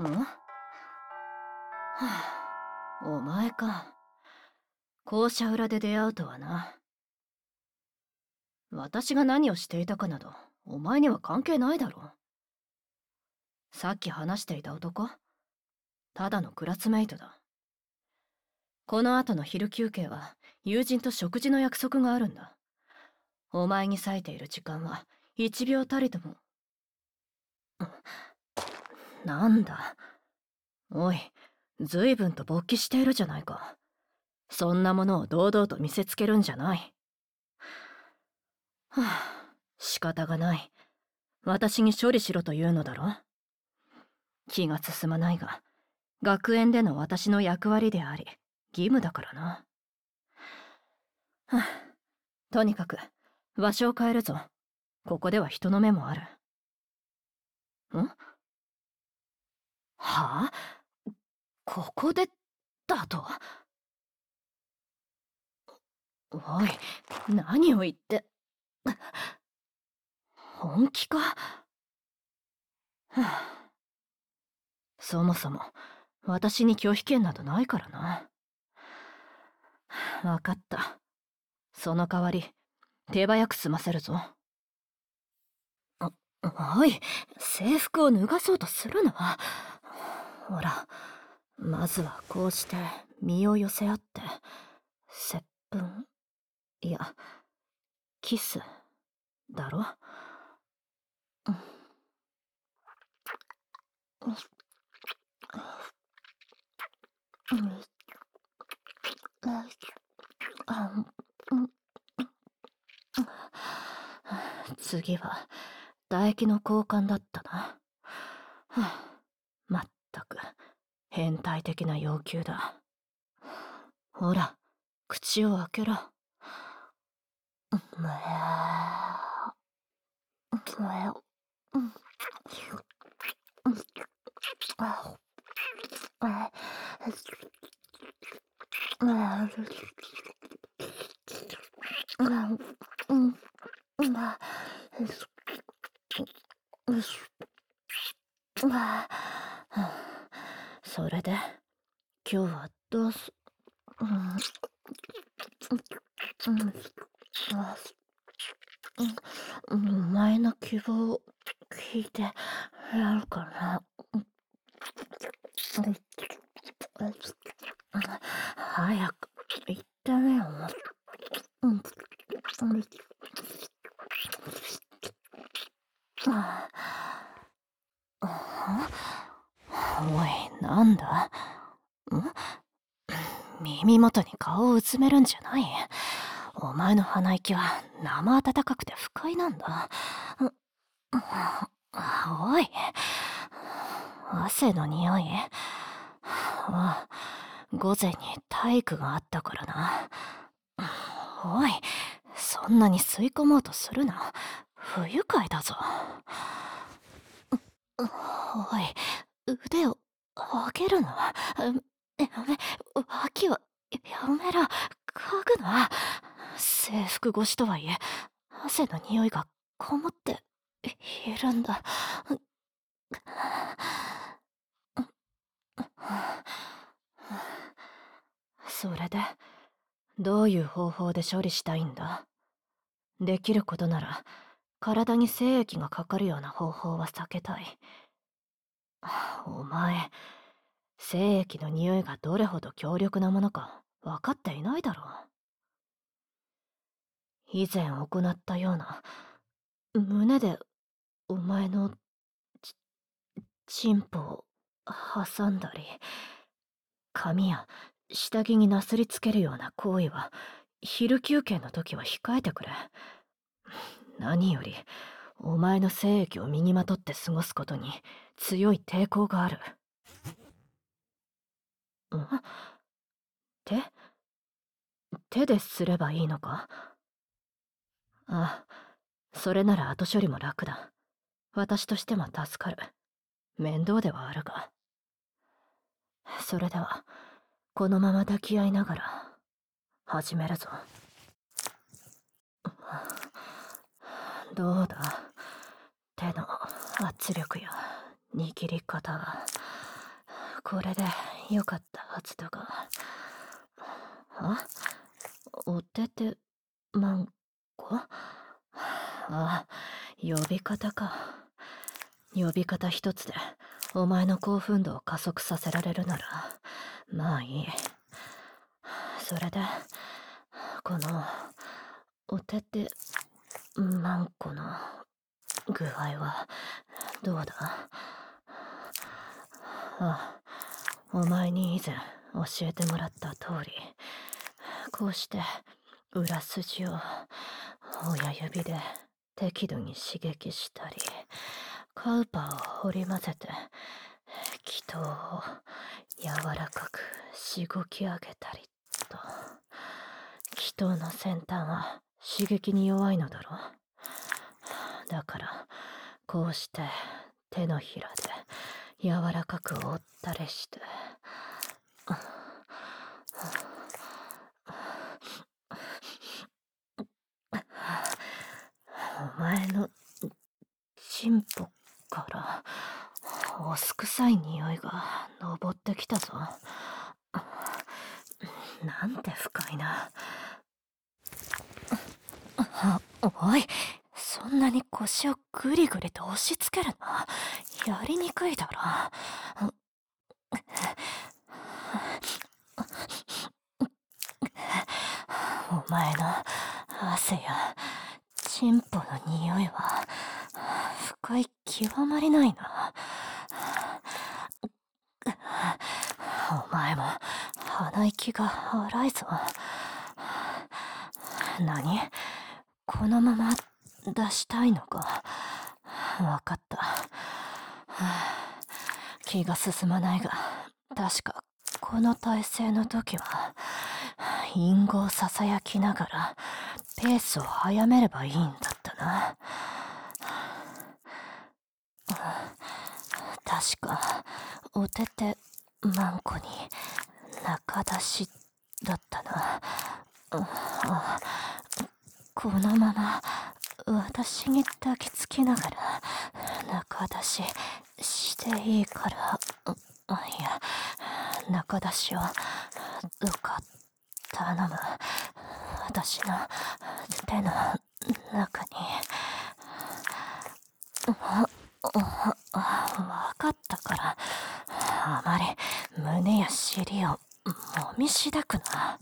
お前か。校舎裏で出会うとはな。私が何をしていたかなど、お前には関係ないだろう。さっき話していた男、ただのクラスメイトだ。この後の昼休憩は、友人と食事の約束があるんだ。お前に割いている時間は、1秒たりとも。なんだ。おい、随分と勃起しているじゃないか。そんなものを堂々と見せつけるんじゃない。仕方がない。私に処理しろというのだろ。気が進まないが、学園での私の役割であり、義務だからな。とにかく、場所を変えるぞ。ここでは人の目もある。はあ？ここで、だと？おい、何を言って。本気か？そもそも、私に拒否権などないからな。わかった。その代わり、手早く済ませるぞ。おい、制服を脱がそうとするな。ほら、まずはこうして身を寄せ合って、接吻、いや、キス、だろ？次は、唾液の交換だったな。まったく、変態的な要求だ。ほら、口を開けろ。それで、今日はどうす、お前の希望を聞いてやるかな。早く言ってみよ。おい、なんだ？耳元に顔をうつめるんじゃない。お前の鼻息は生温かくて不快なんだ。おい、汗の匂い。ああ、午前に体育があったからな。おい、そんなに吸い込もうとするな。不愉快だぞ。おい、腕を上げるな。やめ、脇はやめろ。嗅ぐな。制服越しとはいえ、汗の匂いがこもっているんだ。それで、どういう方法で処理したいんだ？できることなら、体に精液がかかるような方法は避けたい。お前、精液の匂いがどれほど強力なものか分かっていないだろう。以前行ったような、胸でお前のチンポを挟んだり、髪や下着になすりつけるような行為は、昼休憩の時は控えてくれ。何より、お前の精液を身にまとって過ごすことに強い抵抗がある。手？手ですればいいのか？ああ、それなら後処理も楽だ。私としても助かる。面倒ではあるが。それでは、このまま抱き合いながら、始めるぞ。どうだ？手の圧力や握り方は。 これでよかったはずだが。あ、おててマンコ。あ、呼び方か。呼び方一つでお前の興奮度を加速させられるならまあいい。それでこのおててマンコの具合はどうだ？あ、お前に以前教えてもらった通り、こうして裏筋を親指で適度に刺激したり、カウパーを掘り混ぜて気筒を柔らかくしごき上げたりと。気筒の先端は刺激に弱いのだろう。だからこうして手のひらで柔らかく折ったりして。お前のチンポからおすくさい匂いが上ってきたぞ。なんて不快な。おい、そんなに腰をグリグリと押し付けるな。やりにくいだろ。お前の汗やチンポの匂いは不快極まりないな。お前も鼻息が荒いぞ。何？このまま出したいのか？わかった。気が進まないが、確かこの体勢の時は隠語をささやきながらペースを速めればいいんだったな。確かおててマンコに中出しだったな。このまま私に抱きつきながら中出ししていいから、いや、中出しをどうか頼む。私の手の中に。わかったから、あまり胸や尻をもみしだくな。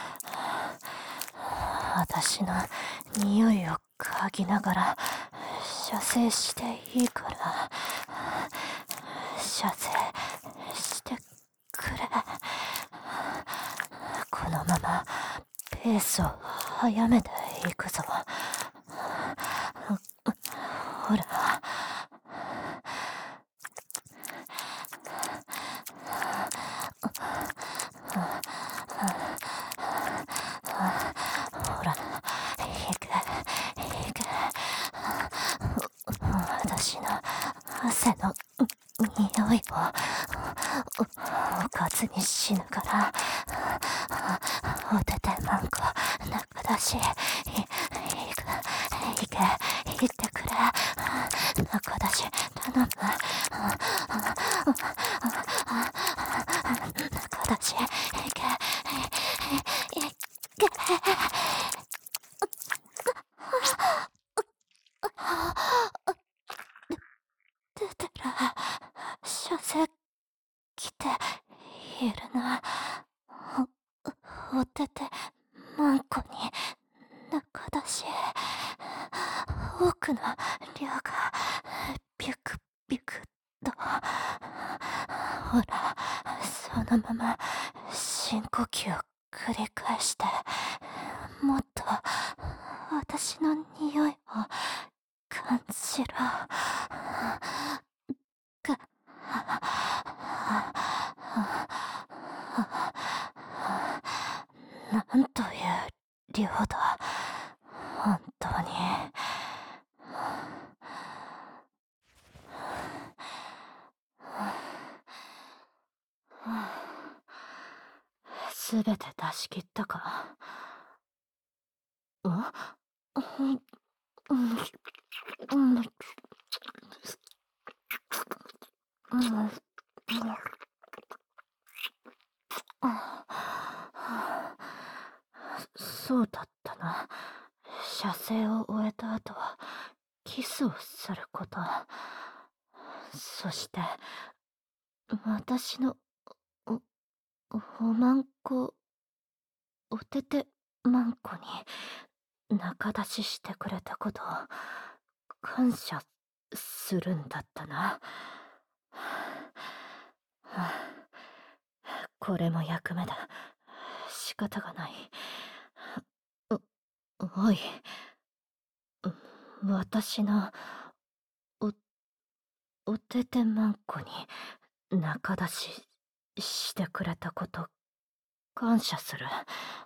私の匂いを嗅ぎながら射精していいから、射精してくれ。このままペースを速めていくぞ。ほら。ほら、行け、行け。私の汗の匂いをおかずにしながら、おててマンコ中出し、行け、行ってくれ。中出し頼む。中出し、行け、行け。出たら射精来ているな。おててマンコに中出し、多くの量がビュクビュクと。ほら、そのまま深呼吸を繰り返して、もっと私の匂いを感じろ。なんという量だ、本当に。すべて出し切ったか？うんうんうんそうだったな。射精を終えた後はキスをすること。そして私のおおまんこ、おててまんこに仲出ししてくれたことを感謝するんだったな。これも役目だ。仕方がない。おい、私のおおててまんこに仲出ししてくれたこと感謝する。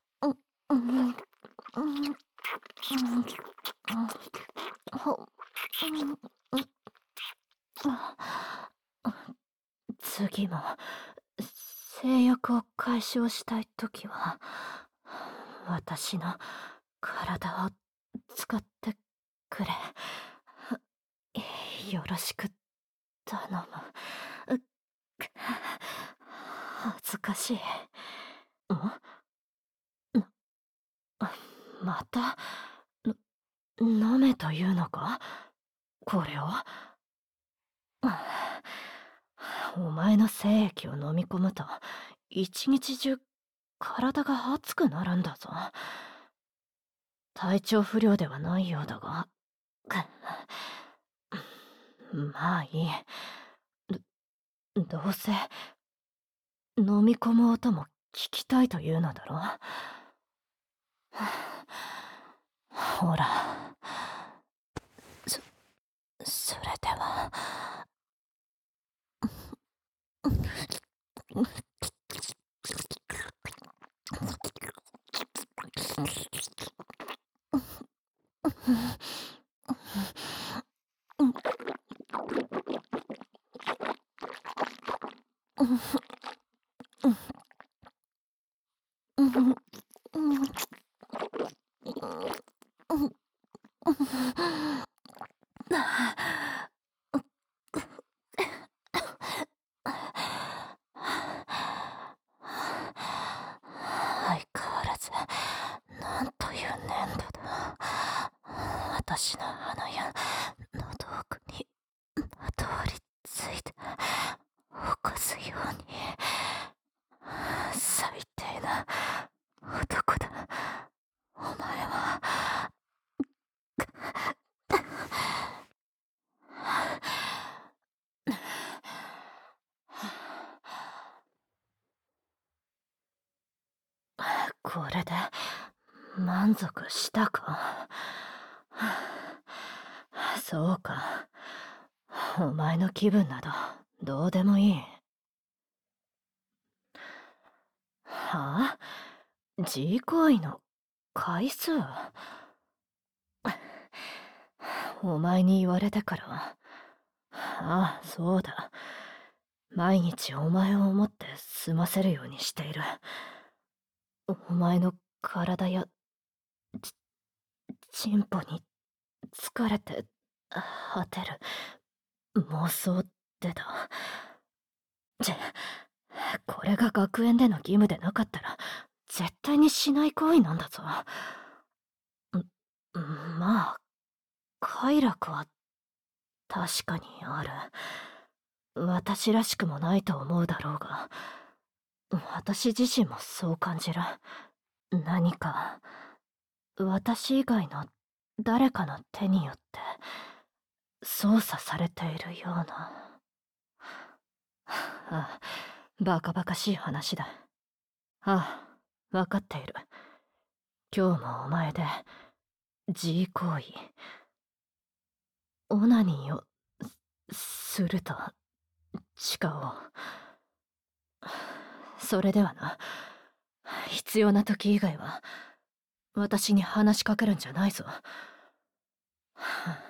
次も性欲を解消したいときは私の体を使ってくれ。よろしく頼む。恥ずかしい。また飲めというのか、これを。お前の精液を飲み込むと一日中体が熱くなるんだぞ。体調不良ではないようだが。まあいい。どうせ飲み込む音も聞きたいというのだろ。ほら、それでは。相変わらず、なんという粘土だ。私の鼻や喉奥にまとわりついて起こすように。最低な男だ。お前は。これで満足したか。そうか。お前の気分などどうでもいい。はあ？自行為の回数？お前に言われてから。ああ、そうだ。毎日お前を思って済ませるようにしている。お前の体やチンポに疲れて果てる妄想ってだ。これが学園での義務でなかったら絶対にしない行為なんだぞ。まあ快楽は確かにある。私らしくもないと思うだろうが、私自身もそう感じる。何か私以外の誰かの手によって操作されているような。ああ、バカバカしい話だ。ああ、わかっている。今日もお前で自行為、オナニーをすると誓おう。それではな、必要な時以外は私に話しかけるんじゃないぞ。